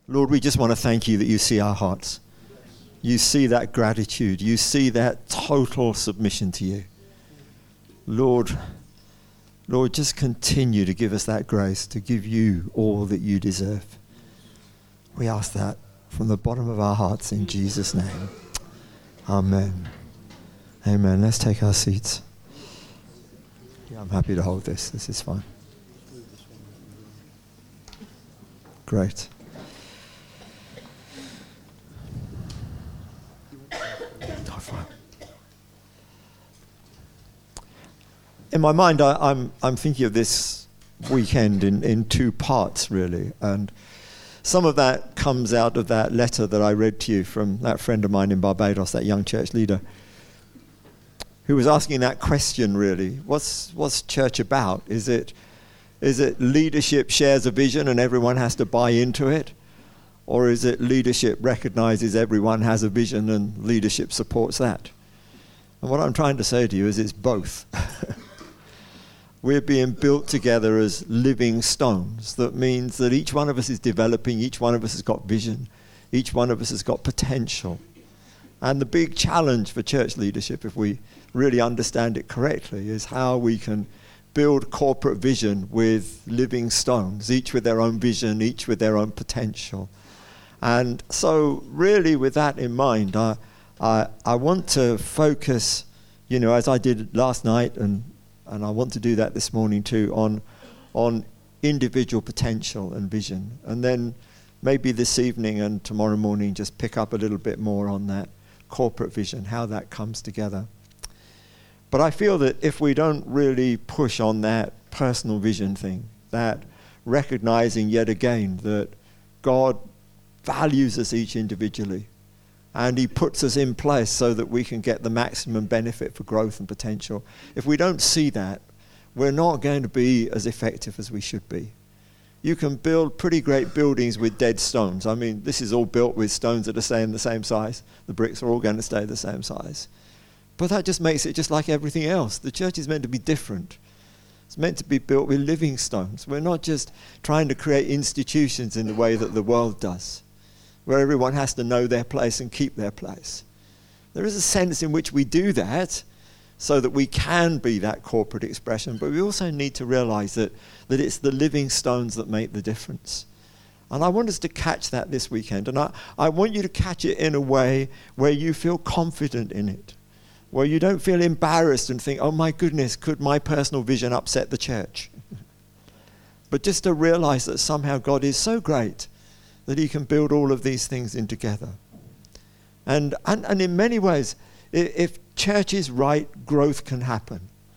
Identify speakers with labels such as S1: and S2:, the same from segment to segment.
S1: Lord, we just want to thank you that you see our hearts. You see that gratitude. You see that total submission to you. Lord, just continue to give us that grace to give you all that you deserve. We ask that from the bottom of our hearts in Jesus' name. Amen. Amen. Let's take our seats. Yeah, I'm happy to hold this. This is fine. Great. Oh, fine. In my mind, I'm thinking of this weekend in two parts, really. And some of that comes out of that letter that I read to you from that friend of mine in Barbados, that young church leader, who was asking that question, really. What's church about? Is it leadership shares a vision and everyone has to buy into it? Or is it leadership recognizes everyone has a vision and leadership supports that? And what I'm trying to say to you is it's both. We're being built together as living stones. That means that each one of us is developing, each one of us has got vision, each one of us has got potential. And the big challenge for church leadership, if we really understand it correctly, is how we can build corporate vision with living stones, each with their own vision, each with their own potential. And so really with that in mind, I want to focus, as I did last night, and I want to do that this morning too, on individual potential and vision. And then maybe this evening and tomorrow morning just pick up a little bit more on that corporate vision, how that comes together. But I feel that if we don't really push on that personal vision thing, that recognizing yet again that God values us each individually, and he puts us in place so that we can get the maximum benefit for growth and potential. If we don't see that, we're not going to be as effective as we should be. You can build pretty great buildings with dead stones. I mean, this is all built with stones that are staying the same size. The bricks are all going to stay the same size. But that just makes it just like everything else. The church is meant to be different. It's meant to be built with living stones. We're not just trying to create institutions in the way that the world does, where everyone has to know their place and keep their place. There is a sense in which we do that so that we can be that corporate expression, but we also need to realize that it's the living stones that make the difference. And I want us to catch that this weekend. And I want you to catch it in a way where you feel confident in it, where you don't feel embarrassed and think, oh my goodness, could my personal vision upset the church? But just to realize that somehow God is so great that he can build all of these things in together. And in many ways, if church is right, growth can happen.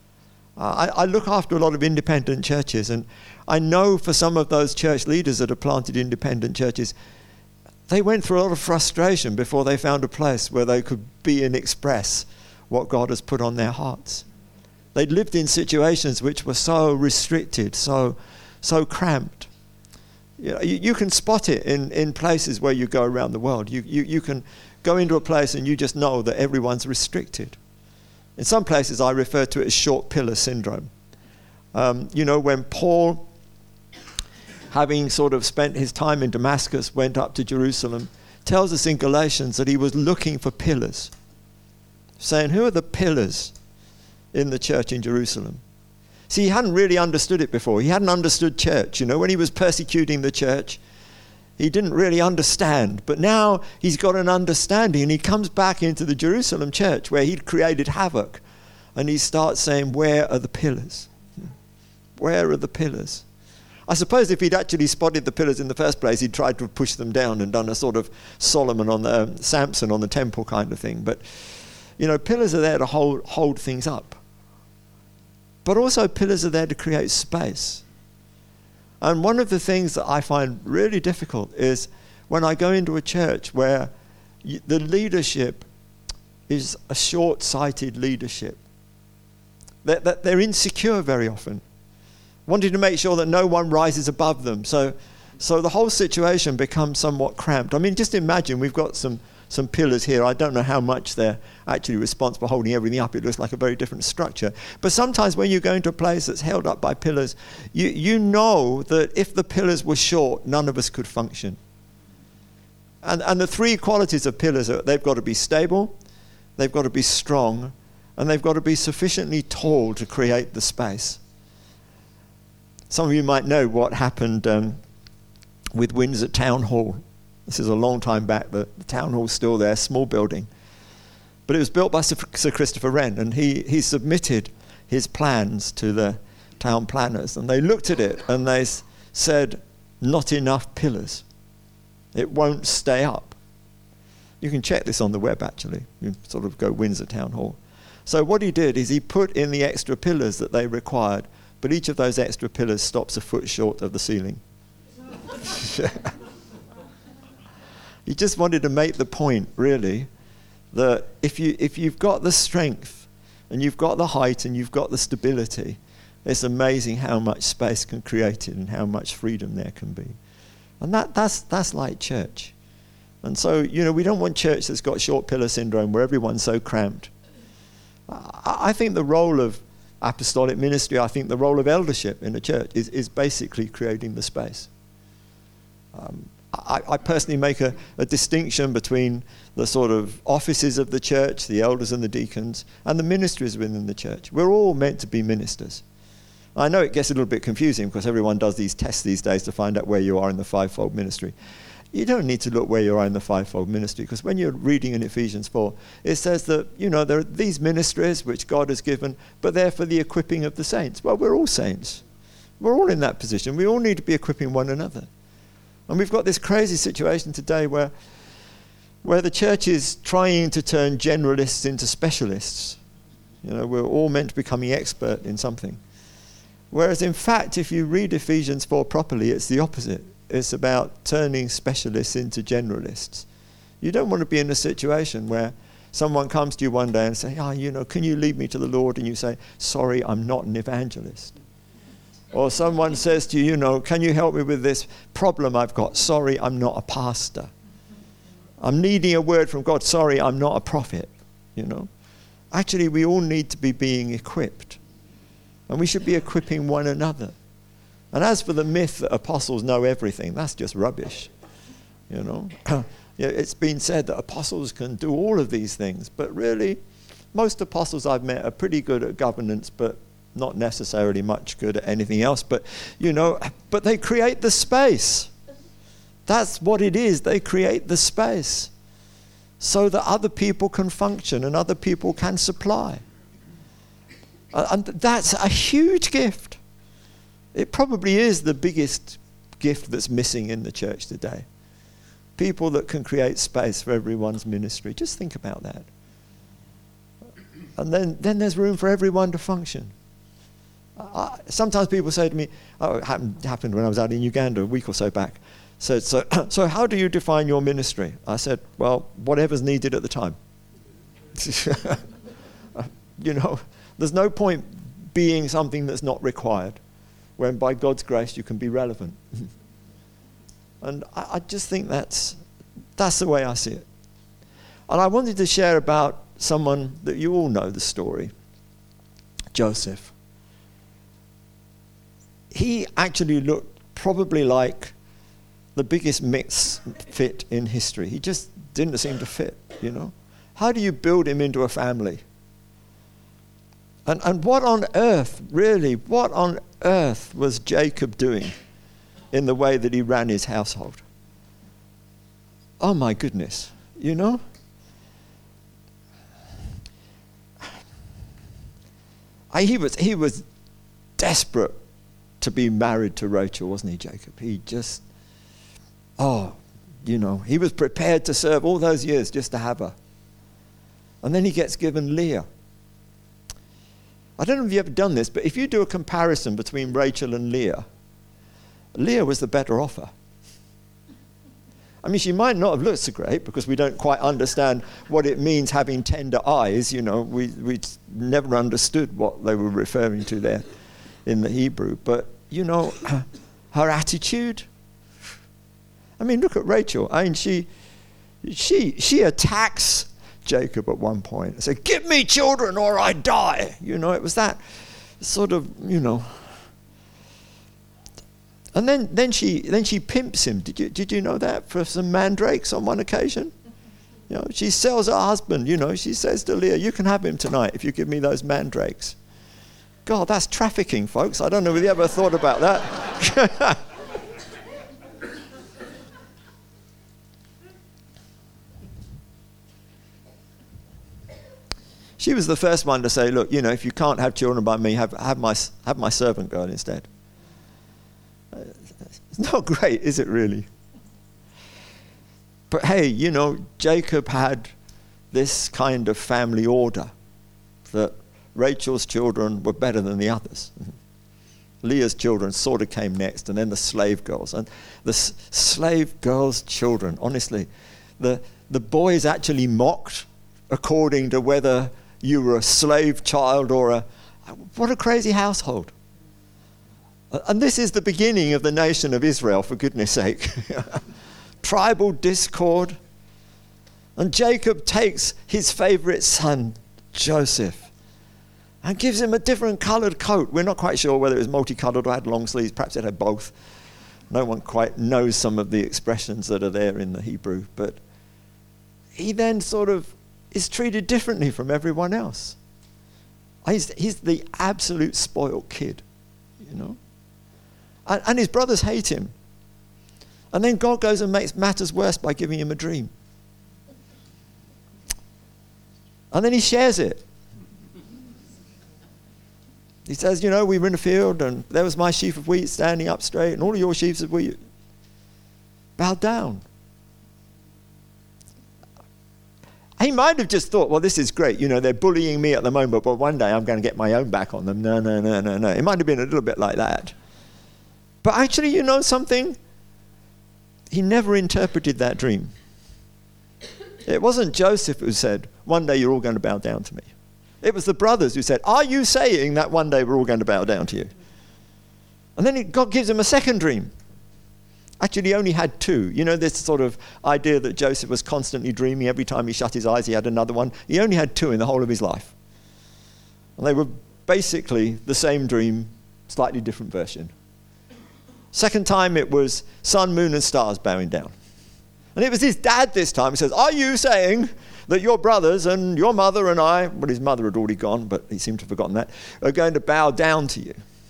S1: I look after a lot of independent churches, and I know for some of those church leaders that have planted independent churches, they went through a lot of frustration before they found a place where they could be and express what God has put on their hearts. They'd lived in situations which were so restricted, so cramped. You can spot it in places where you go around the world. You can go into a place and you just know that everyone's restricted. In some places I refer to it as short pillar syndrome. When Paul, having sort of spent his time in Damascus, went up to Jerusalem, tells us in Galatians that he was looking for pillars, saying, who are the pillars in the church in Jerusalem? See, he hadn't really understood it before. He hadn't understood church. When he was persecuting the church, he didn't really understand. But now he's got an understanding, and he comes back into the Jerusalem church where he'd created havoc, and he starts saying, where are the pillars? Where are the pillars? I suppose if he'd actually spotted the pillars in the first place, he'd tried to push them down and done a sort of Samson on the temple kind of thing. But, pillars are there to hold things up. But also pillars are there to create space. And one of the things that I find really difficult is when I go into a church where the leadership is a short-sighted leadership. They're insecure very often, wanting to make sure that no one rises above them. So the whole situation becomes somewhat cramped. I mean, just imagine we've got some pillars here. I don't know how much they're actually responsible for holding everything up. It looks like a very different structure. But sometimes when you go into a place that's held up by pillars, you know that if the pillars were short, none of us could function. And the three qualities of pillars are they've got to be stable, they've got to be strong, and they've got to be sufficiently tall to create the space. Some of you might know what happened with Windsor Town Hall. This is a long time back. The town hall's still there, small building. But it was built by Sir Christopher Wren, and he submitted his plans to the town planners. And they looked at it and they said, not enough pillars. It won't stay up. You can check this on the web, actually. You sort of go Windsor Town Hall. So what he did is he put in the extra pillars that they required, but each of those extra pillars stops a foot short of the ceiling. He just wanted to make the point, really, that if you've got the strength and you've got the height and you've got the stability, it's amazing how much space can create it and how much freedom there can be. And that's like church. And so, we don't want church that's got short pillar syndrome where everyone's so cramped. I think the role of apostolic ministry, I think the role of eldership in a church is basically creating the space. I personally make a distinction between the sort of offices of the church, the elders and the deacons, and the ministries within the church. We're all meant to be ministers. I know it gets a little bit confusing because everyone does these tests these days to find out where you are in the fivefold ministry. You don't need to look where you are in the fivefold ministry, because when you're reading in Ephesians 4, it says that, there are these ministries which God has given, but they're for the equipping of the saints. Well, we're all saints. We're all in that position. We all need to be equipping one another. And we've got this crazy situation today where the church is trying to turn generalists into specialists. We're all meant to be becoming expert in something. Whereas in fact, if you read Ephesians 4 properly, it's the opposite. It's about turning specialists into generalists. You don't want to be in a situation where someone comes to you one day and say, can you lead me to the Lord? And you say, sorry, I'm not an evangelist. Or someone says to you, can you help me with this problem I've got? Sorry, I'm not a pastor. I'm needing a word from God. Sorry, I'm not a prophet. Actually, we all need to be being equipped. And we should be equipping one another. And as for the myth that apostles know everything, that's just rubbish. It's been said that apostles can do all of these things, but really, most apostles I've met are pretty good at governance, but not necessarily much good at anything else. But they create the space. That's what it is. They create the space so that other people can function and other people can supply. And that's a huge gift. It probably is the biggest gift that's missing in the church today. People that can create space for everyone's ministry. Just think about that. And then there's room for everyone to function. Sometimes people say to me, it happened when I was out in Uganda a week or so back. So how do you define your ministry? I said, well, whatever's needed at the time. There's no point being something that's not required, when by God's grace you can be relevant. And I just think that's the way I see it. And I wanted to share about someone that you all know the story, Joseph. He actually looked probably like the biggest misfit in history. He just didn't seem to fit, How do you build him into a family? And what on earth was Jacob doing in the way that he ran his household? Oh my goodness, He was desperate to be married to Rachel, wasn't he, Jacob? He just, he was prepared to serve all those years just to have her. And then he gets given Leah. I don't know if you've ever done this, but if you do a comparison between Rachel and Leah, Leah was the better offer. I mean, she might not have looked so great because we don't quite understand what it means having tender eyes. We never understood what they were referring to there in the Hebrew. But, her attitude. I mean, look at Rachel. I mean, she attacks Jacob at one point and said, give me children or I die. It was that sort of, And then she pimps him. Did you know that? For some mandrakes on one occasion. You know, she sells her husband. You know, she says to Leah, "You can have him tonight if you give me those mandrakes." God, that's trafficking, folks. I don't know if you ever thought about that. She was the first one to say, "Look, you know, if you can't have children by me, have my servant girl instead." It's not great, is it really? But hey, you know, Jacob had this kind of family order that Rachel's children were better than the others. Leah's children sort of came next, and then the slave girls. And the slave girls' children, honestly, the boys actually mocked according to whether you were a slave child or what a crazy household. And this is the beginning of the nation of Israel, for goodness sake. Tribal discord. And Jacob takes his favorite son, Joseph, and gives him a different colored coat. We're not quite sure whether it was multicolored or had long sleeves. Perhaps it had both. No one quite knows some of the expressions that are there in the Hebrew. But he then sort of is treated differently from everyone else. He's the absolute spoiled kid, you know. And his brothers hate him. And then God goes and makes matters worse by giving him a dream. And then he shares it. He says, you know, we were in a field and there was my sheaf of wheat standing up straight and all of your sheaves of wheat bowed down. He might have just thought, well, this is great. You know, they're bullying me at the moment, but one day I'm going to get my own back on them. No. It might have been a little bit like that. But actually, you know something? He never interpreted that dream. It wasn't Joseph who said, one day you're all going to bow down to me. It was the brothers who said, are you saying that one day we're all going to bow down to you? And then God gives him a second dream. Actually, he only had two. You know, this sort of idea that Joseph was constantly dreaming. Every time he shut his eyes, he had another one. He only had two in the whole of his life. And they were basically the same dream, slightly different version. Second time, it was sun, moon, and stars bowing down. And it was his dad this time who says, are you saying that your brothers and your mother and I, well, his mother had already gone, but he seemed to have forgotten that, are going to bow down to you?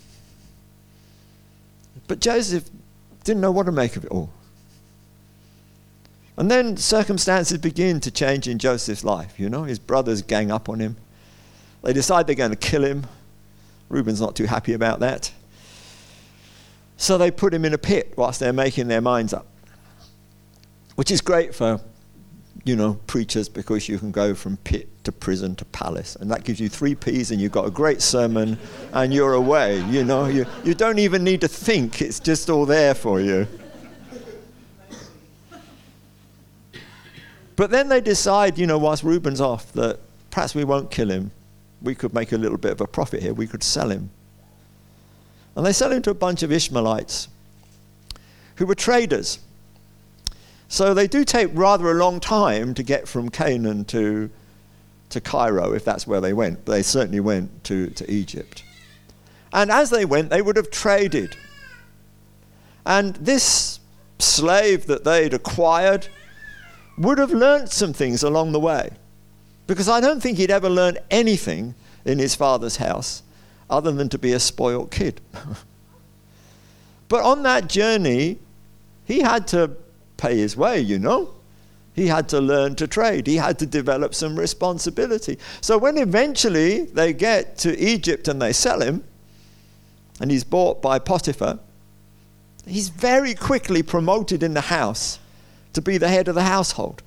S1: But Joseph didn't know what to make of it all. And then circumstances begin to change in Joseph's life. You know, his brothers gang up on him. They decide they're going to kill him. Reuben's not too happy about that. So they put him in a pit whilst they're making their minds up. Which is great for, you know, preachers, because you can go from pit to prison to palace. And that gives you 3 Ps and you've got a great sermon and you're away. You know, you don't even need to think. It's just all there for you. But then they decide, you know, whilst Reuben's off, that perhaps we won't kill him. We could make a little bit of a profit here. We could sell him. And they sell him to a bunch of Ishmaelites who were traders. So they do take rather a long time to get from Canaan to Cairo, if that's where they went. But they certainly went to Egypt. And as they went, they would have traded. And this slave that they'd acquired would have learnt some things along the way. Because I don't think he'd ever learned anything in his father's house other than to be a spoiled kid. But on that journey, he had to pay his way, you know. He had to learn to trade. He had to develop some responsibility. So when eventually they get to Egypt and they sell him, and he's bought by Potiphar, he's very quickly promoted in the house to be the head of the household.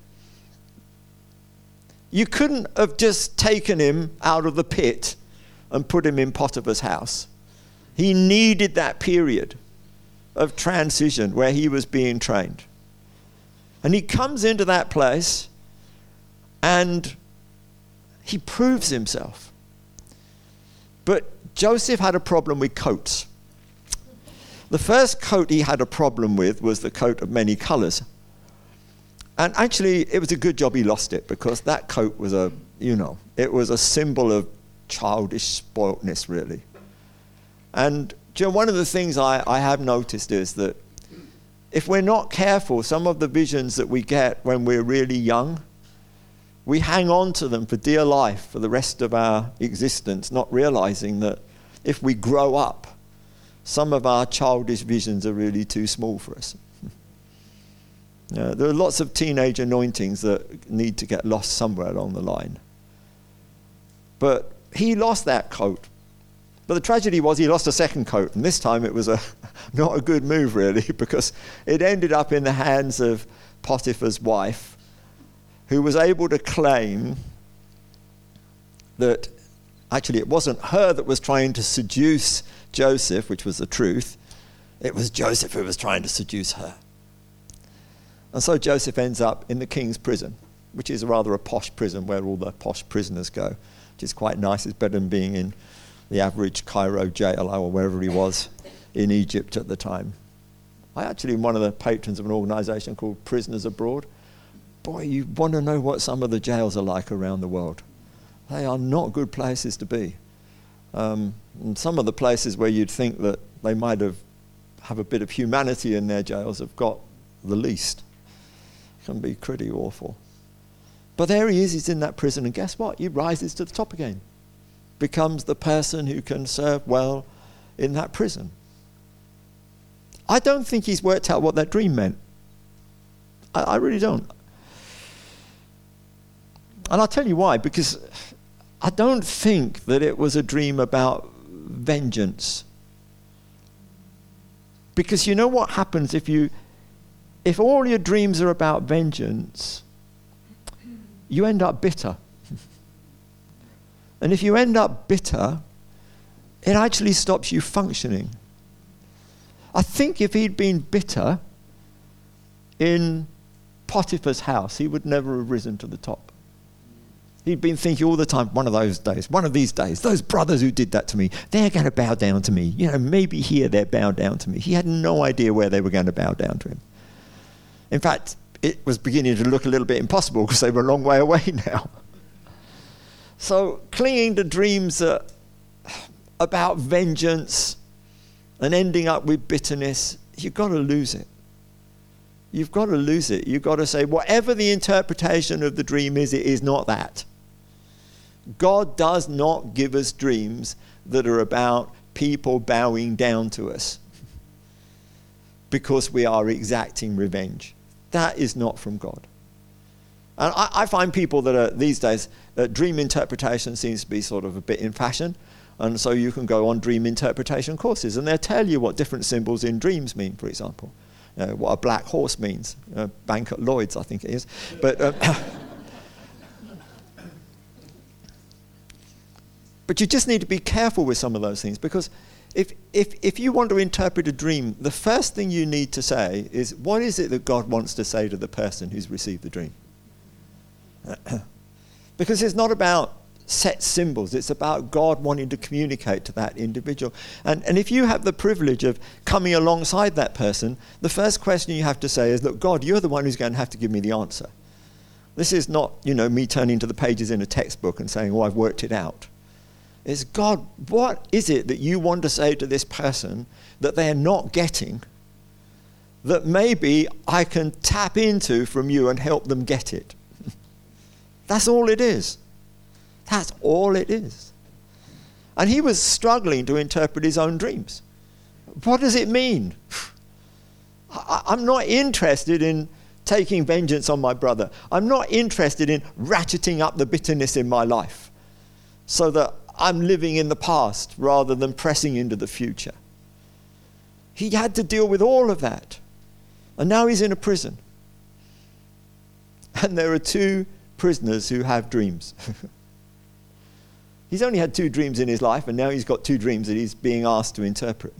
S1: You couldn't have just taken him out of the pit and put him in Potiphar's house. He needed that period of transition where he was being trained. And he comes into that place and he proves himself. But Joseph had a problem with coats. The first coat he had a problem with was the coat of many colors. And actually, it was a good job he lost it, because that coat was it was a symbol of childish spoiltness, really. And one of the things I have noticed is that if we're not careful, some of the visions that we get when we're really young, we hang on to them for dear life for the rest of our existence, not realizing that if we grow up, some of our childish visions are really too small for us. There are lots of teenage anointings that need to get lost somewhere along the line. But he lost that coat. But the tragedy was he lost a second coat, and this time it was not a good move really, because it ended up in the hands of Potiphar's wife, who was able to claim that actually it wasn't her that was trying to seduce Joseph, which was the truth. It was Joseph who was trying to seduce her. And so Joseph ends up in the king's prison, which is rather a posh prison where all the posh prisoners go, which is quite nice. It's better than being in the average Cairo jail or wherever he was in Egypt at the time. I actually am one of the patrons of an organisation called Prisoners Abroad. Boy, you want to know what some of the jails are like around the world. They are not good places to be. And some of the places where you'd think that they might have a bit of humanity in their jails have got the least. It can be pretty awful. But there he is, he's in that prison, and guess what? He rises to the top again. Becomes the person who can serve well in that prison. I don't think he's worked out what that dream meant. I really don't. And I'll tell you why, because I don't think that it was a dream about vengeance. Because you know what happens if all your dreams are about vengeance, you end up bitter. And if you end up bitter, it actually stops you functioning. I think if he'd been bitter in Potiphar's house, he would never have risen to the top. He'd been thinking all the time, one of these days, those brothers who did that to me, they're going to bow down to me. Maybe here they're bowed down to me. He had no idea where they were going to bow down to him. In fact, it was beginning to look a little bit impossible because they were a long way away now. So clinging to dreams about vengeance and ending up with bitterness, you've got to lose it. You've got to lose it. You've got to say, whatever the interpretation of the dream is, it is not that. God does not give us dreams that are about people bowing down to us because we are exacting revenge. That is not from God. And I find people that are these days, dream interpretation seems to be sort of a bit in fashion. And so you can go on dream interpretation courses and they'll tell you what different symbols in dreams mean, for example. What a black horse means. Bank at Lloyd's, I think it is. But you just need to be careful with some of those things, because if you want to interpret a dream, the first thing you need to say is, what is it that God wants to say to the person who's received the dream? Because it's not about set symbols, it's about God wanting to communicate to that individual. And if you have the privilege of coming alongside that person, the first question you have to say is, look, God, you're the one who's going to have to give me the answer. This is not, me turning to the pages in a textbook and saying, oh, I've worked it out. It's, God, what is it that you want to say to this person that they're not getting, that maybe I can tap into from you and help them get it? That's all it is. That's all it is. And he was struggling to interpret his own dreams. What does it mean? I'm not interested in taking vengeance on my brother. I'm not interested in ratcheting up the bitterness in my life so that I'm living in the past rather than pressing into the future. He had to deal with all of that. And now he's in a prison. And there are two prisoners who have dreams. He's only had 2 dreams in his life, and now he's got 2 dreams that he's being asked to interpret.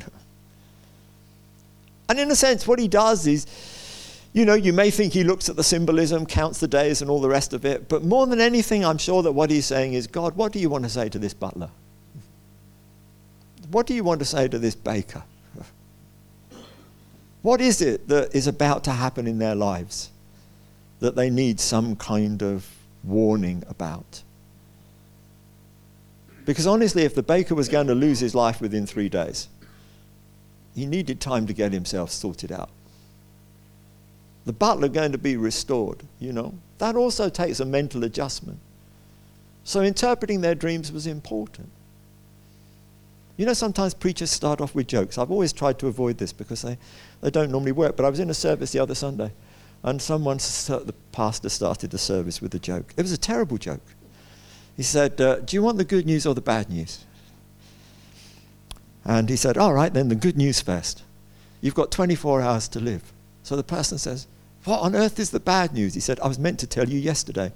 S1: And in a sense, what he does is, you may think he looks at the symbolism, counts the days and all the rest of it, but more than anything, I'm sure that what he's saying is, God, what do you want to say to this butler? What do you want to say to this baker? What is it that is about to happen in their lives that they need some kind of warning about? Because honestly, if the baker was going to lose his life within 3 days, He needed time to get himself sorted out. The butler going to be restored, That also takes a mental adjustment. So interpreting their dreams was important. Sometimes preachers start off with jokes. I've always tried to avoid this because they don't normally work. But I was in a service the other Sunday, and the pastor started the service with a joke. It was a terrible joke. He said, do you want the good news or the bad news? And he said, all right, then the good news first. You've got 24 hours to live. So the person says, what on earth is the bad news? He said, I was meant to tell you yesterday.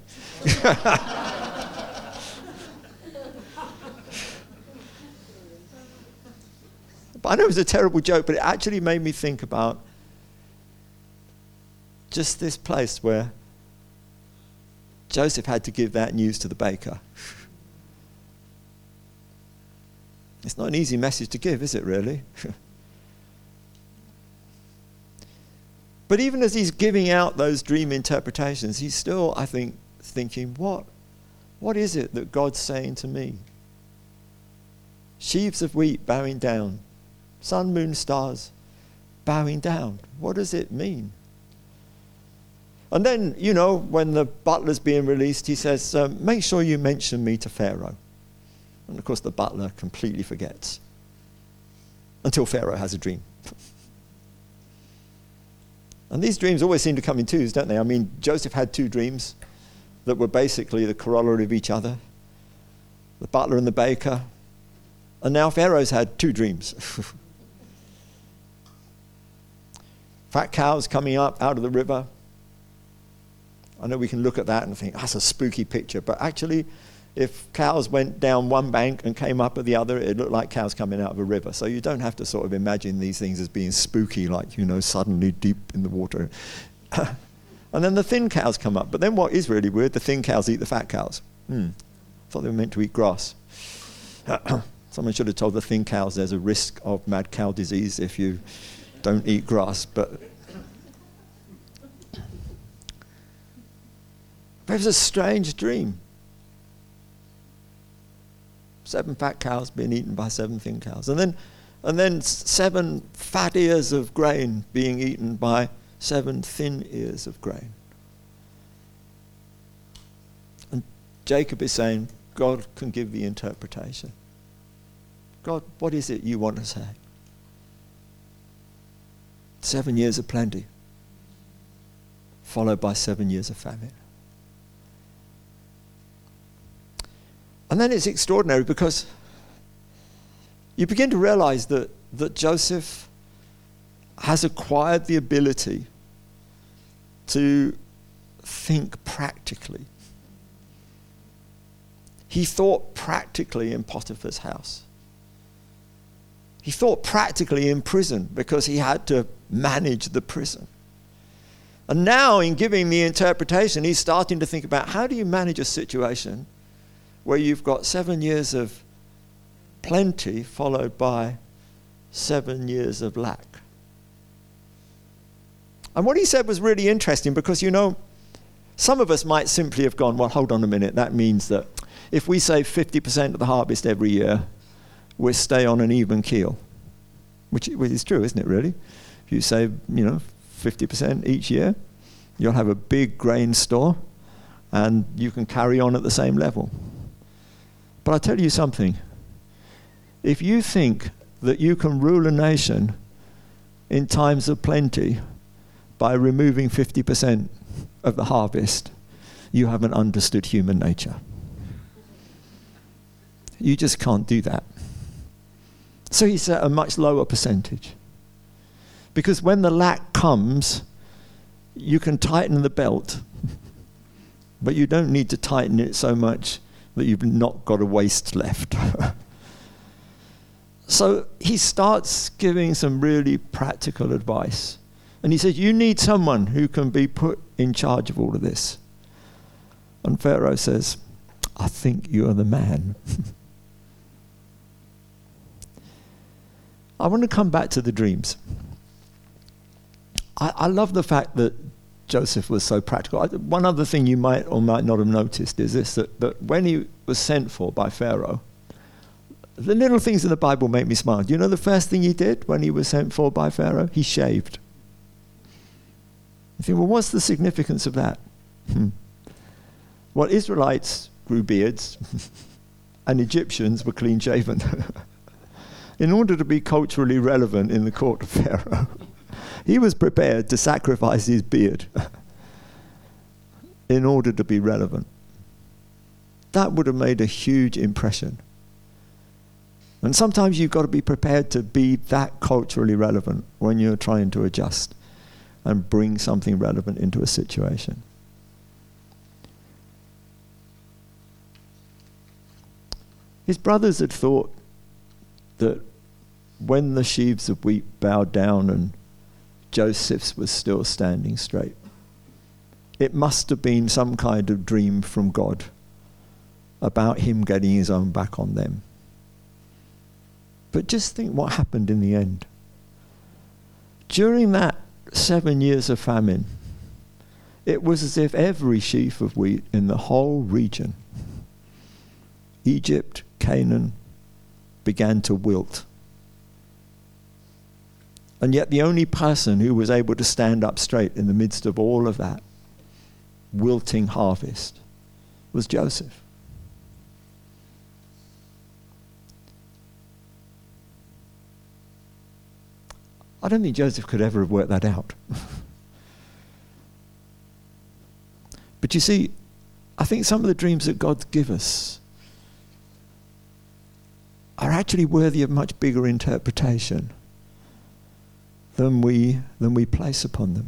S1: But I know it was a terrible joke, but it actually made me think about just this place where Joseph had to give that news to the baker. It's not an easy message to give, is it really? But even as he's giving out those dream interpretations, he's still, I think, thinking, what is it that God's saying to me? Sheaves of wheat bowing down, sun, moon, stars bowing down. What does it mean? And then, when the butler's being released, he says, make sure you mention me to Pharaoh. And of course, the butler completely forgets until Pharaoh has a dream. And these dreams always seem to come in twos, don't they? I mean, Joseph had two dreams that were basically the corollary of each other. The butler and the baker. And now Pharaoh's had two dreams. Fat cows coming up out of the river. I know we can look at that and think, that's a spooky picture. But actually, if cows went down one bank and came up at the other, it looked like cows coming out of a river. So you don't have to sort of imagine these things as being spooky, like, suddenly deep in the water. And then the thin cows come up. But then what is really weird, the thin cows eat the fat cows. Thought they were meant to eat grass. Someone should have told the thin cows there's a risk of mad cow disease if you don't eat grass. But it was a strange dream. 7 fat cows being eaten by 7 thin cows. And then 7 fat ears of grain being eaten by 7 thin ears of grain. And Jacob is saying, God can give the interpretation. God, what is it you want to say? 7 years of plenty, followed by 7 years of famine. And then it's extraordinary because you begin to realize that Joseph has acquired the ability to think practically. He thought practically in Potiphar's house. He thought practically in prison because he had to manage the prison. And now in giving the interpretation, he's starting to think about how do you manage a situation where you've got 7 years of plenty followed by 7 years of lack. And what he said was really interesting because, some of us might simply have gone, well, hold on a minute, that means that if we save 50% of the harvest every year, we'll stay on an even keel. Which is true, isn't it, really? If you save, 50% each year, you'll have a big grain store and you can carry on at the same level. But I'll tell you something. If you think that you can rule a nation in times of plenty by removing 50% of the harvest, you haven't understood human nature. You just can't do that. So he set a much lower percentage. Because when the lack comes, you can tighten the belt, but you don't need to tighten it so much that you've not got a waist left. So he starts giving some really practical advice. And he says, you need someone who can be put in charge of all of this. And Pharaoh says, I think you're the man. I want to come back to the dreams. I love the fact that Joseph was so practical. One other thing you might or might not have noticed is this, that when he was sent for by Pharaoh, The little things in the Bible make me smile. Do you know the first thing he did when he was sent for by Pharaoh? He shaved. You think, well, what's the significance of that? Well, Israelites grew beards and Egyptians were clean shaven. In order to be culturally relevant in the court of Pharaoh, he was prepared to sacrifice his beard in order to be relevant. That would have made a huge impression. And sometimes you've got to be prepared to be that culturally relevant when you're trying to adjust and bring something relevant into a situation. His brothers had thought that when the sheaves of wheat bowed down and Joseph's was still standing straight, it must have been some kind of dream from God about him getting his own back on them. But just think what happened in the end. During that 7 years of famine, it was as if every sheaf of wheat in the whole region, Egypt, Canaan, began to wilt. And yet the only person who was able to stand up straight in the midst of all of that wilting harvest was Joseph. I don't think Joseph could ever have worked that out. But you see, I think some of the dreams that God gives us are actually worthy of much bigger interpretation than we place upon them.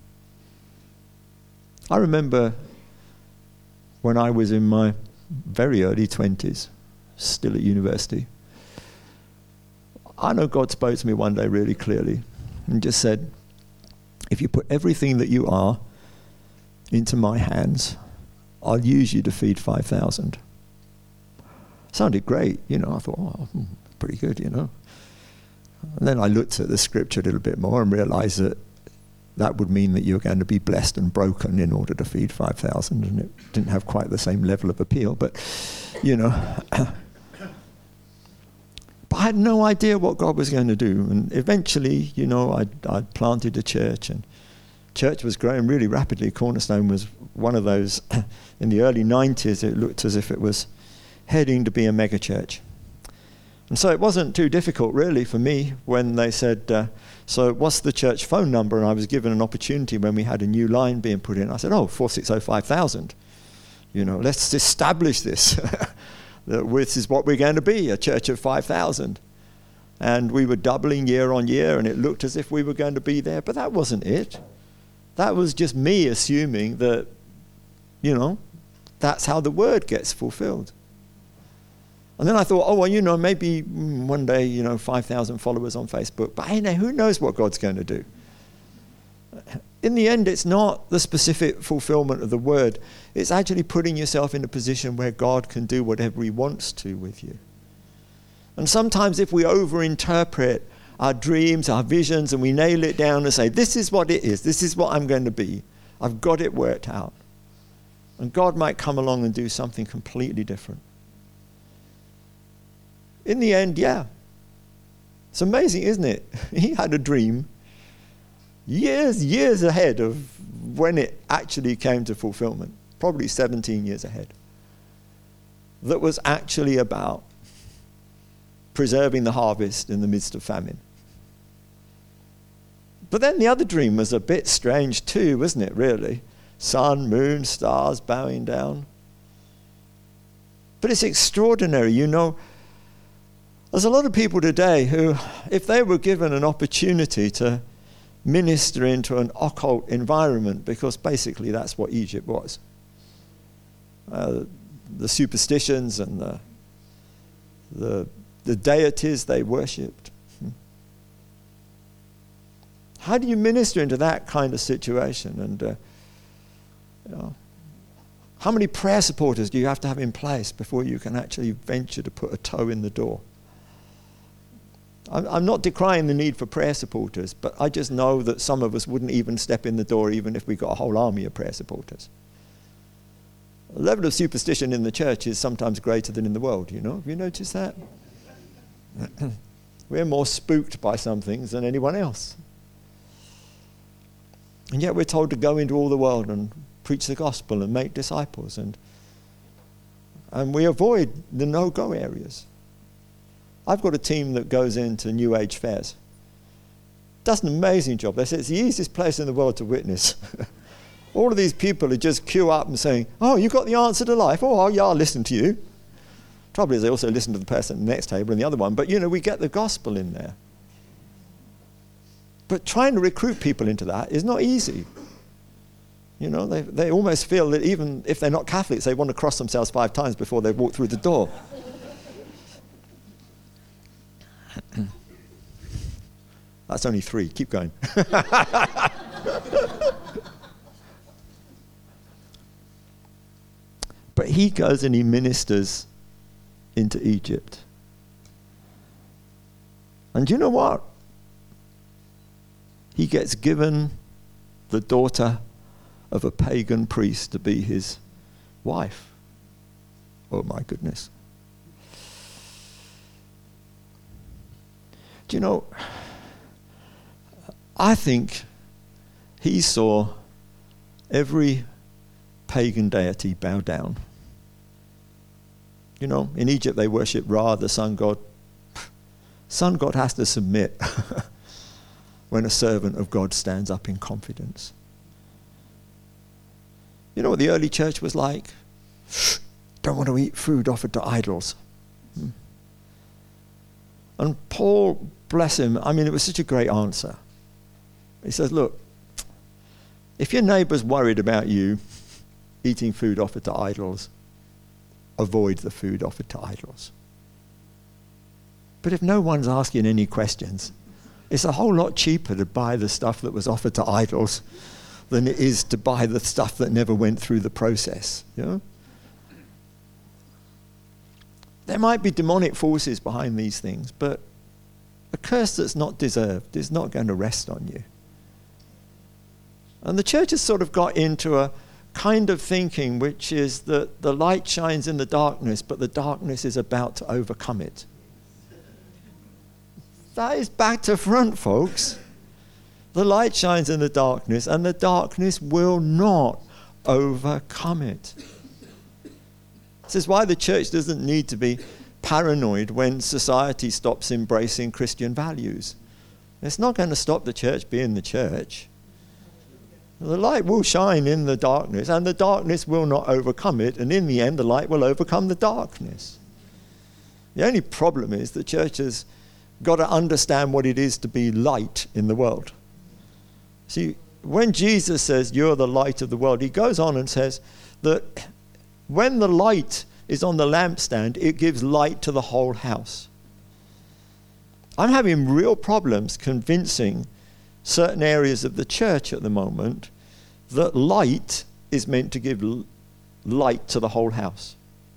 S1: I remember when I was in my very early 20s, still at university, I know God spoke to me one day really clearly and just said, if you put everything that you are into my hands, I'll use you to feed 5,000. Sounded great, I thought, oh, pretty good, And then I looked at the scripture a little bit more and realized that would mean that you're going to be blessed and broken in order to feed 5,000, and it didn't have quite the same level of appeal, but, But I had no idea what God was going to do. And eventually, I'd planted a church, and church was growing really rapidly. Cornerstone was one of those, in the early 90s, it looked as if it was heading to be a mega church. And so it wasn't too difficult, really, for me when they said, so what's the church phone number? And I was given an opportunity when we had a new line being put in. I said, 4605000. Let's establish this. This is what we're going to be, a church of 5,000. And we were doubling year on year, and it looked as if we were going to be there. But that wasn't it. That was just me assuming that, that's how the word gets fulfilled. And then I thought, maybe one day, 5,000 followers on Facebook. But who knows what God's going to do? In the end, it's not the specific fulfillment of the word. It's actually putting yourself in a position where God can do whatever he wants to with you. And sometimes if we overinterpret our dreams, our visions, and we nail it down and say, this is what it is, this is what I'm going to be, I've got it worked out. And God might come along and do something completely different. In the end, it's amazing, isn't it? He had a dream years ahead of when it actually came to fulfillment, probably 17 years ahead, that was actually about preserving the harvest in the midst of famine. But then the other dream was a bit strange too, wasn't it, really? Sun, moon, stars bowing down. But it's extraordinary, There's a lot of people today who, if they were given an opportunity to minister into an occult environment, because basically that's what Egypt was. The superstitions and the deities they worshipped. How do you minister into that kind of situation? And how many prayer supporters do you have to have in place before you can actually venture to put a toe in the door? I'm not decrying the need for prayer supporters, but I just know that some of us wouldn't even step in the door even if we got a whole army of prayer supporters. The level of superstition in the church is sometimes greater than in the world, Have you noticed that? We're more spooked by some things than anyone else. And yet we're told to go into all the world and preach the gospel and make disciples. And we avoid the no-go areas. I've got a team that goes into New Age fairs. Does an amazing job. They say it's the easiest place in the world to witness. All of these people who just queue up and saying, oh, you got the answer to life. Oh, yeah, I'll listen to you. Trouble is they also listen to the person at the next table and the other one. But, we get the gospel in there. But trying to recruit people into that is not easy. They almost feel that even if they're not Catholics, they want to cross themselves 5 times before they walk through the door. That's only 3. Keep going. But he goes and he ministers into Egypt. And do you know what? He gets given the daughter of a pagan priest to be his wife. Oh my goodness. Do you know, I think he saw every pagan deity bow down. In Egypt they worship Ra, the sun god. Sun god has to submit when a servant of God stands up in confidence. You know what the early church was like? Don't want to eat food offered to idols. And Paul, bless him, it was such a great answer. He says, look, if your neighbour's worried about you eating food offered to idols, avoid the food offered to idols. But if no one's asking any questions, it's a whole lot cheaper to buy the stuff that was offered to idols than it is to buy the stuff that never went through the process. There might be demonic forces behind these things, but a curse that's not deserved is not going to rest on you. And the church has sort of got into a kind of thinking which is that the light shines in the darkness, but the darkness is about to overcome it. That is back to front, folks. The light shines in the darkness, and the darkness will not overcome it. This is why the church doesn't need to be paranoid when society stops embracing Christian values. It's not going to stop the church being the church. The light will shine in the darkness, and the darkness will not overcome it, and in the end, the light will overcome the darkness. The only problem is the church has got to understand what it is to be light in the world. See, when Jesus says, you're the light of the world, he goes on and says that when the light is on the lampstand, it gives light to the whole house. I'm having real problems convincing certain areas of the church at the moment that light is meant to give light to the whole house.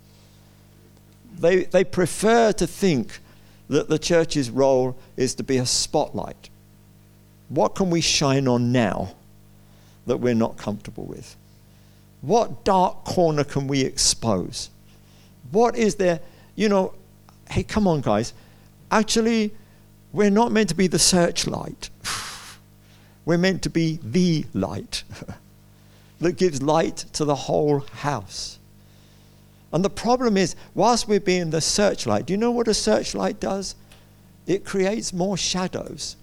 S1: They prefer to think that the church's role is to be a spotlight. What can we shine on now that we're not comfortable with? What dark corner can we expose? What is there? Hey, come on, guys. Actually, we're not meant to be the searchlight. We're meant to be the light that gives light to the whole house. And the problem is, whilst we're being the searchlight, do you know what a searchlight does? It creates more shadows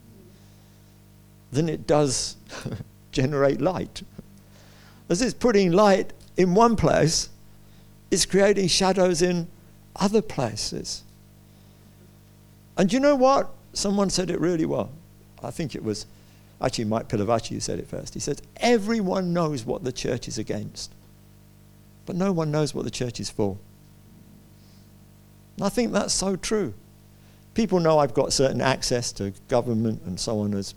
S1: than it does generate light. As it's putting light in one place, it's creating shadows in other places. And you know what? Someone said it really well. I think it was actually Mike Pilavachi who said it first. He said, everyone knows what the church is against, but no one knows what the church is for. And I think that's so true. People know I've got certain access to government and so on as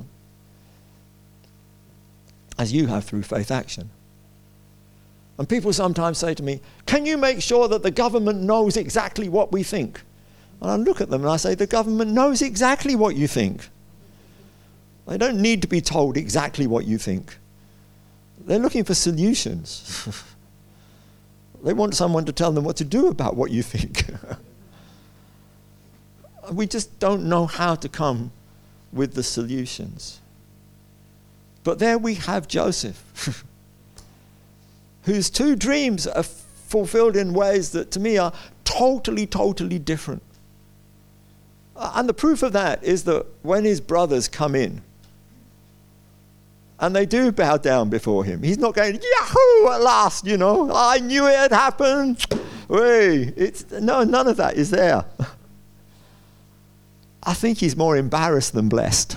S1: you have through Faith Action. And people sometimes say to me, can you make sure that the government knows exactly what we think? And I look at them and I say, the government knows exactly what you think. They don't need to be told exactly what you think. They're looking for solutions. They want someone to tell them what to do about what you think. We just don't know how to come with the solutions. But there we have Joseph, whose two dreams are fulfilled in ways that to me are totally, totally different. And the proof of that is that when his brothers come in, and they do bow down before him, he's not going, Yahoo, at last, I knew it had happened. No, none of that is there. I think he's more embarrassed than blessed.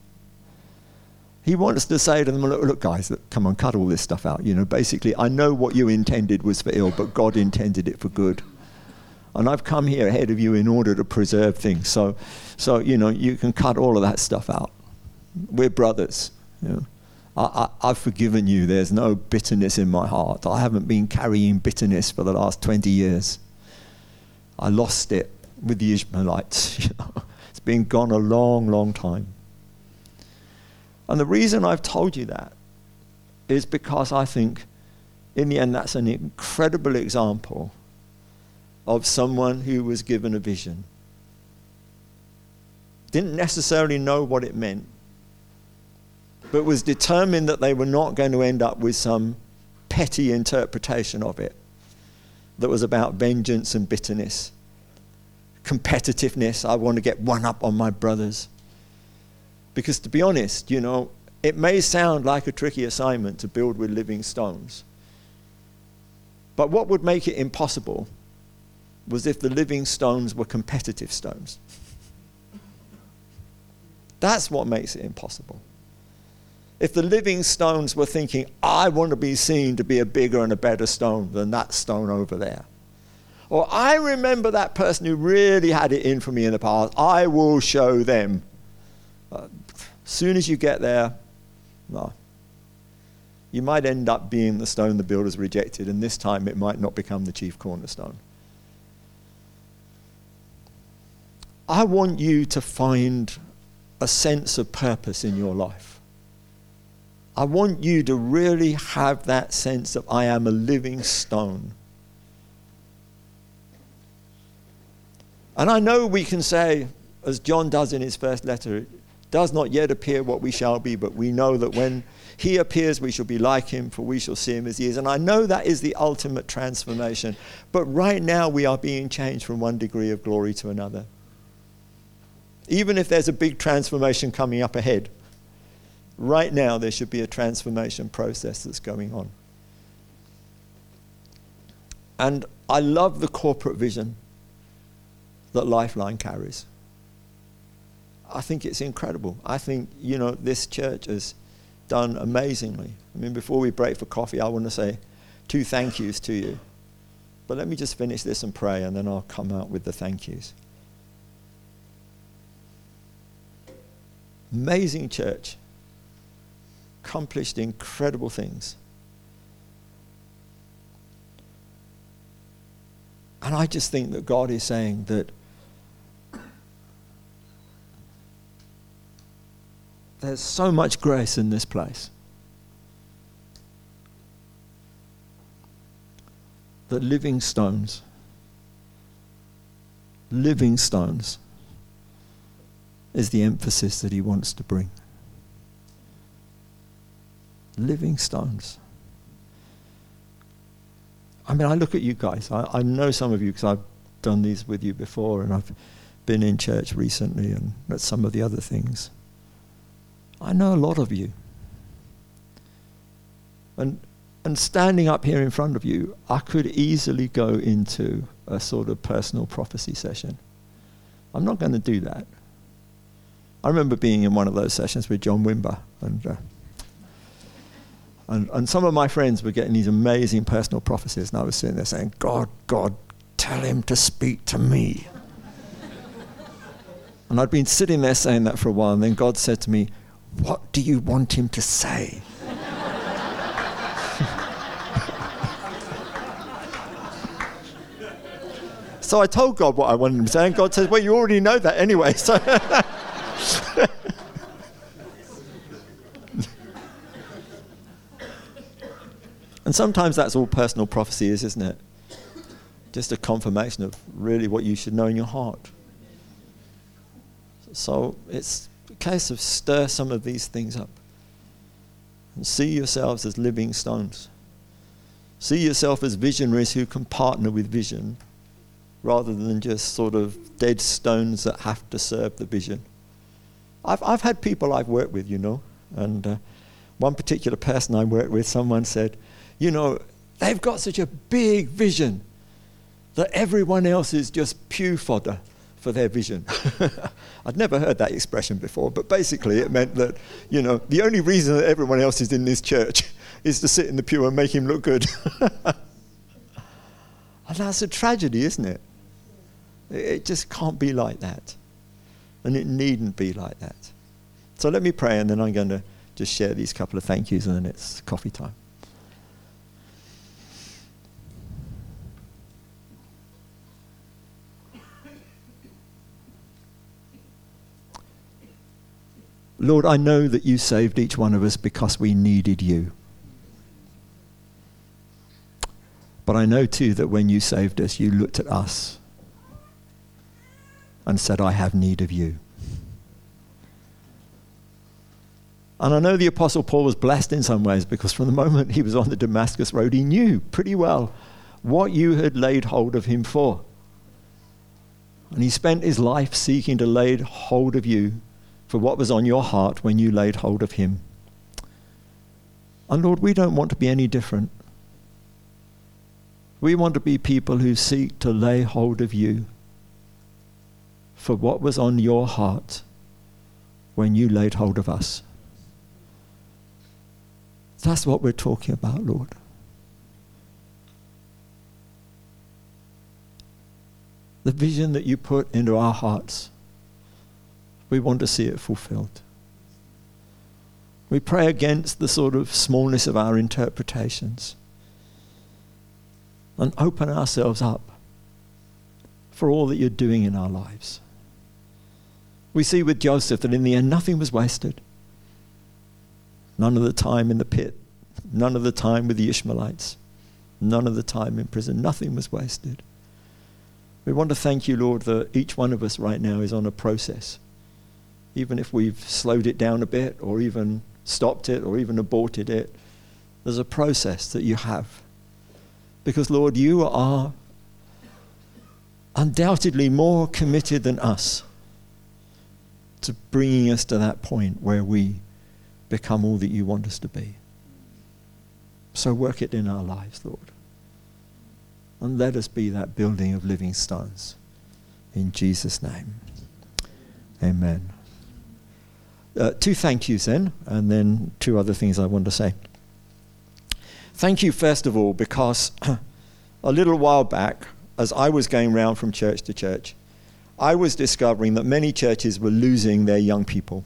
S1: He wants to say to them, look guys, come on, cut all this stuff out. Basically, I know what you intended was for ill, but God intended it for good. And I've come here ahead of you in order to preserve things. So you can cut all of that stuff out. We're brothers. I've forgiven you. There's no bitterness in my heart. I haven't been carrying bitterness for the last 20 years. I lost it with the Ishmaelites. It's been gone a long, long time. And the reason I've told you that is because I think, in the end, that's an incredible example of someone who was given a vision. Didn't necessarily know what it meant, but was determined that they were not going to end up with some petty interpretation of it that was about vengeance and bitterness, competitiveness. I want to get one up on my brothers. Because to be honest, it may sound like a tricky assignment to build with living stones. But what would make it impossible was if the living stones were competitive stones. That's what makes it impossible. If the living stones were thinking, I want to be seen to be a bigger and a better stone than that stone over there. Or I remember that person who really had it in for me in the past. I will show them. Soon as you get there, no. You might end up being the stone the builders rejected, and this time it might not become the chief cornerstone. I want you to find a sense of purpose in your life. I want you to really have that sense of I am a living stone. And I know we can say, as John does in his first letter, it does not yet appear what we shall be, but we know that when he appears, we shall be like him, for we shall see him as he is. And I know that is the ultimate transformation. But right now we are being changed from one degree of glory to another. Even if there's a big transformation coming up ahead, right now there should be a transformation process that's going on. And I love the corporate vision that Lifeline carries. I think it's incredible. I think, this church has done amazingly. Before we break for coffee, I want to say 2 thank yous to you. But let me just finish this and pray, and then I'll come out with the thank yous. Amazing church. Accomplished incredible things. And I just think that God is saying that there's so much grace in this place that living stones is the emphasis that he wants to bring. Living stones. I look at you guys. I know some of you because I've done these with you before, and I've been in church recently and at some of the other things. I know a lot of you. And standing up here in front of you, I could easily go into a sort of personal prophecy session. I'm not going to do that. I remember being in one of those sessions with John Wimber, and some of my friends were getting these amazing personal prophecies, and I was sitting there saying, God, tell him to speak to me. And I'd been sitting there saying that for a while, and then God said to me, what do you want him to say? So I told God what I wanted him to say, and God said, well, you already know that anyway. So and sometimes that's all personal prophecy is, isn't it? Just a confirmation of really what you should know in your heart. So it's a case of stir some of these things up. And see yourselves as living stones. See yourself as visionaries who can partner with vision rather than just sort of dead stones that have to serve the vision. I've had people I've worked with, and one particular person I worked with, someone said, they've got such a big vision that everyone else is just pew fodder for their vision. I'd never heard that expression before, but basically it meant that, the only reason that everyone else is in this church is to sit in the pew and make him look good. And that's a tragedy, isn't it? It just can't be like that. And it needn't be like that. So let me pray, and then I'm going to just share these couple of thank yous, and then it's coffee time. Lord, I know that you saved each one of us because we needed you. But I know too that when you saved us, you looked at us and said, I have need of you. And I know the Apostle Paul was blessed in some ways, because from the moment he was on the Damascus road, he knew pretty well what you had laid hold of him for. And he spent his life seeking to lay hold of you for what was on your heart when you laid hold of him. And Lord, we don't want to be any different. We want to be people who seek to lay hold of you for what was on your heart when you laid hold of us. That's what we're talking about, Lord. The vision that you put into our hearts, we want to see it fulfilled. We pray against the sort of smallness of our interpretations and open ourselves up for all that you're doing in our lives. We see with Joseph that in the end nothing was wasted. None of the time in the pit, none of the time with the Ishmaelites, none of the time in prison. Nothing was wasted. We want to thank you, Lord, that each one of us right now is on a process. Even if we've slowed it down a bit, or even stopped it, or even aborted it, there's a process that you have. Because, Lord, you are undoubtedly more committed than us to bringing us to that point where we become all that you want us to be. So work it in our lives, Lord. And let us be that building of living stones. In Jesus' name. Amen. 2 thank yous then, and then 2 other things I want to say. Thank you, first of all, because a little while back, as I was going round from church to church, I was discovering that many churches were losing their young people.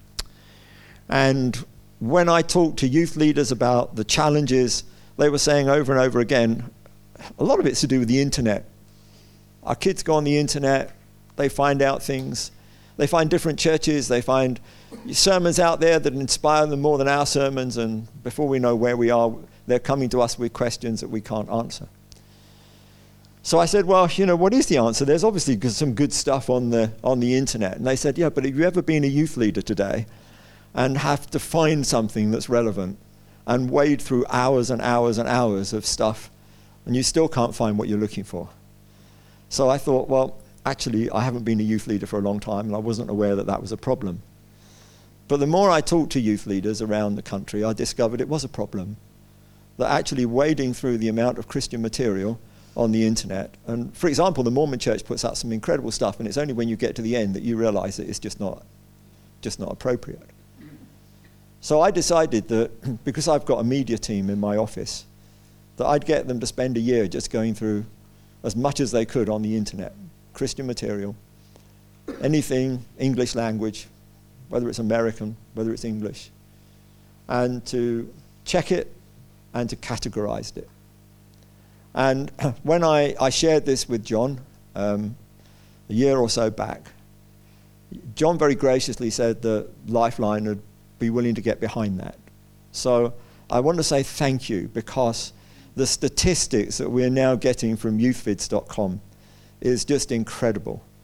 S1: And when I talked to youth leaders about the challenges, they were saying over and over again, a lot of it's to do with the internet. Our kids go on the internet, they find out things, they find different churches, they find sermons out there that inspire them more than our sermons, and before we know where we are, they're coming to us with questions that we can't answer. So I said, well, what is the answer? There's obviously some good stuff on the internet. And they said, yeah, but have you ever been a youth leader today and have to find something that's relevant and wade through hours and hours and hours of stuff, and you still can't find what you're looking for? So I thought, well, actually, I haven't been a youth leader for a long time, and I wasn't aware that that was a problem. But the more I talked to youth leaders around the country, I discovered it was a problem. That actually wading through the amount of Christian material on the internet, and for example, the Mormon Church puts out some incredible stuff, and it's only when you get to the end that you realize that it's just not appropriate. So I decided that because I've got a media team in my office, that I'd get them to spend a year just going through as much as they could on the internet, Christian material, anything English language, whether it's American, whether it's English, and to check it and to categorize it. And when I shared this with John a year or so back, John very graciously said that Lifeline would be willing to get behind that. So I want to say thank you, because the statistics that we're now getting from youthvids.com is just incredible.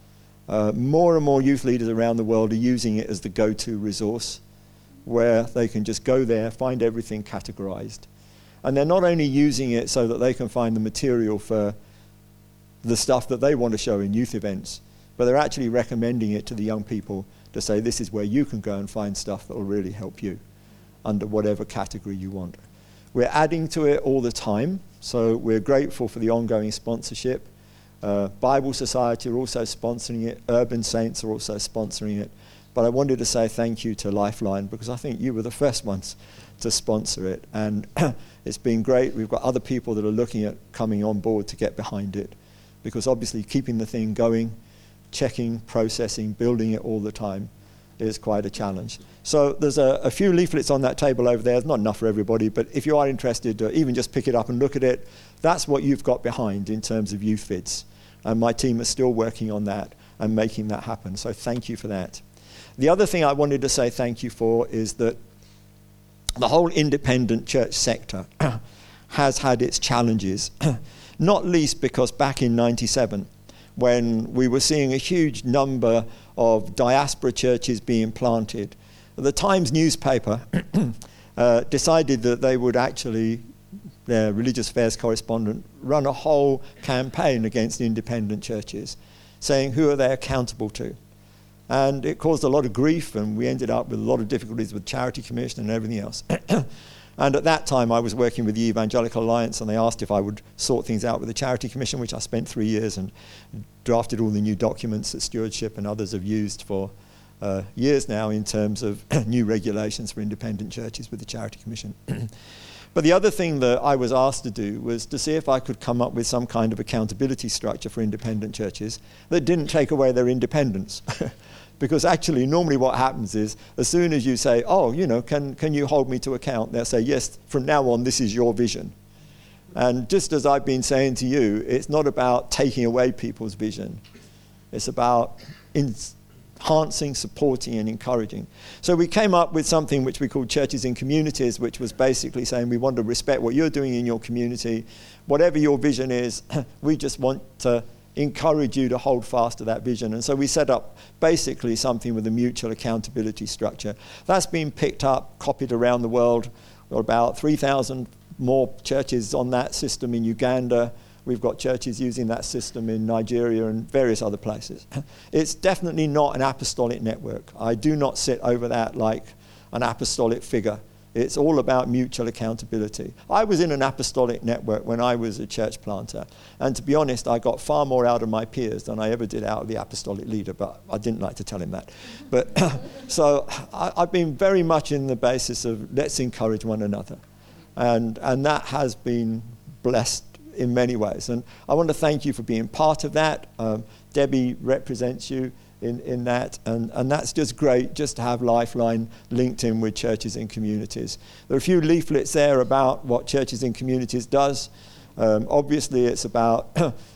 S1: More and more youth leaders around the world are using it as the go-to resource, where they can just go there, find everything categorized. And they're not only using it so that they can find the material for the stuff that they want to show in youth events, but they're actually recommending it to the young people to say, this is where you can go and find stuff that will really help you under whatever category you want. We're adding to it all the time, so we're grateful for the ongoing sponsorship. Bible Society are also sponsoring it. Urban Saints are also sponsoring it. But I wanted to say thank you to Lifeline, because I think you were the first ones to sponsor it. And it's been great. We've got other people that are looking at coming on board to get behind it, because obviously keeping the thing going, checking, processing, building it all the time is quite a challenge. So there's a few leaflets on that table over there. There's not enough for everybody, but if you are interested, even just pick it up and look at it. That's what you've got behind in terms of youth vids. And my team is still working on that and making that happen. So thank you for that. The other thing I wanted to say thank you for is that the whole independent church sector has had its challenges, not least because back in '97, when we were seeing a huge number of diaspora churches being planted, the Times newspaper decided that they would actually, their religious affairs correspondent, run a whole campaign against independent churches, saying who are they accountable to. And it caused a lot of grief, and we ended up with a lot of difficulties with Charity Commission and everything else. And at that time, I was working with the Evangelical Alliance, and they asked if I would sort things out with the Charity Commission, which I spent 3 years and drafted all the new documents that Stewardship and others have used for years now in terms of new regulations for independent churches with the Charity Commission. But the other thing that I was asked to do was to see if I could come up with some kind of accountability structure for independent churches that didn't take away their independence. Because actually, normally what happens is, as soon as you say, oh, you know, can you hold me to account? They'll say, yes, from now on, this is your vision. And just as I've been saying to you, it's not about taking away people's vision. It's about enhancing, supporting, and encouraging. So we came up with something which we called Churches in Communities, which was basically saying we want to respect what you're doing in your community. Whatever your vision is, we just want to encourage you to hold fast to that vision. And so we set up basically something with a mutual accountability structure. That's been picked up, copied around the world. We've got about 3,000 more churches on that system in Uganda. We've got churches using that system in Nigeria and various other places. It's definitely not an apostolic network. I do not sit over that like an apostolic figure. It's all about mutual accountability. I was in an apostolic network when I was a church planter. And to be honest, I got far more out of my peers than I ever did out of the apostolic leader, but I didn't like to tell him that. But so I've been very much in the basis of let's encourage one another. And that has been blessed in many ways. And I want to thank you for being part of that. Debbie represents you in that, and that's just great, just to have Lifeline linked in with Churches in Communities. There are a few leaflets there about what Churches in Communities does. Obviously, it's about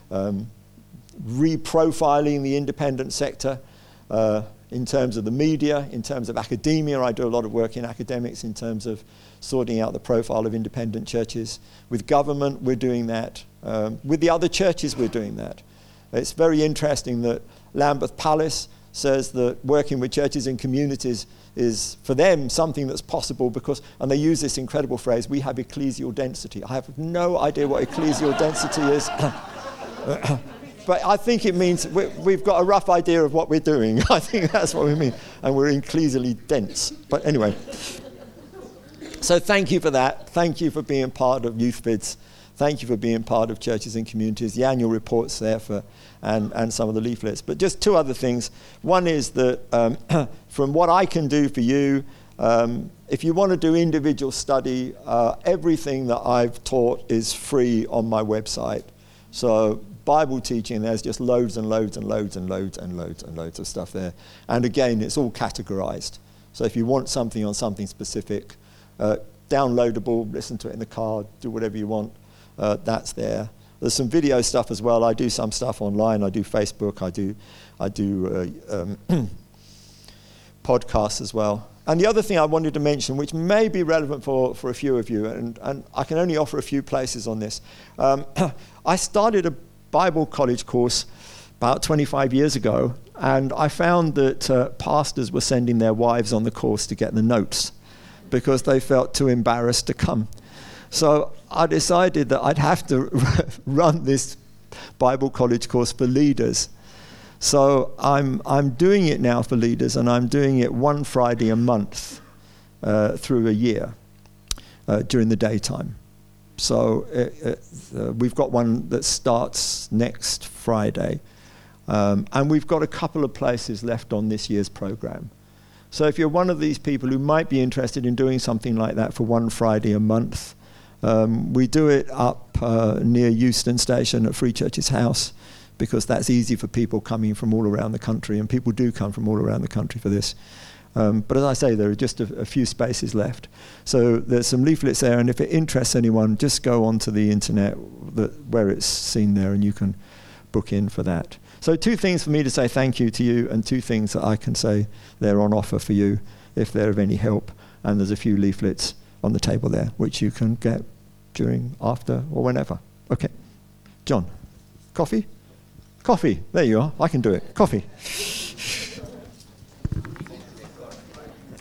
S1: reprofiling the independent sector in terms of the media, in terms of academia. I do a lot of work in academics in terms of sorting out the profile of independent churches. With government, we're doing that. With the other churches, we're doing that. It's very interesting that Lambeth Palace says that working with Churches in Communities is, for them, something that's possible because, and they use this incredible phrase, we have ecclesial density. I have no idea what ecclesial density is. But I think it means we've got a rough idea of what we're doing. I think that's what we mean. And we're ecclesially dense. But anyway. So thank you for that. Thank you for being part of Youth Vids. Thank you for being part of Churches in Communities. The annual report's there and some of the leaflets. But just two other things. One is that from what I can do for you, if you want to do individual study, everything that I've taught is free on my website. So Bible teaching, there's just loads and loads and loads and loads and loads and loads of stuff there. And again, it's all categorized. So if you want something on something specific, downloadable, listen to it in the car, do whatever you want, that's there. There's some video stuff as well. I do some stuff online. I do Facebook. I do podcasts as well. And the other thing I wanted to mention, which may be relevant for a few of you, and I can only offer a few places on this. I started a Bible college course about 25 years ago, And I found that pastors were sending their wives on the course to get the notes because they felt too embarrassed to come. So I decided that I'd have to run this Bible college course for leaders. So I'm doing it now for leaders, and I'm doing it one Friday a month through a year during the daytime. So we've got one that starts next Friday. And we've got a couple of places left on this year's program. So if you're one of these people who might be interested in doing something like that for one Friday a month, we do it up near Euston Station at Free Church's house, because that's easy for people coming from all around the country, and people do come from all around the country for this. But as I say, there are just a few spaces left. So there's some leaflets there, and if it interests anyone, just go onto the internet where it's seen there, and you can book in for that. So 2 things for me to say thank you to you, and 2 things that I can say they're on offer for you if they're of any help. And there's a few leaflets on the table there, which you can get during, after, or whenever. Okay. John, coffee? Coffee. There you are. I can do it. Coffee.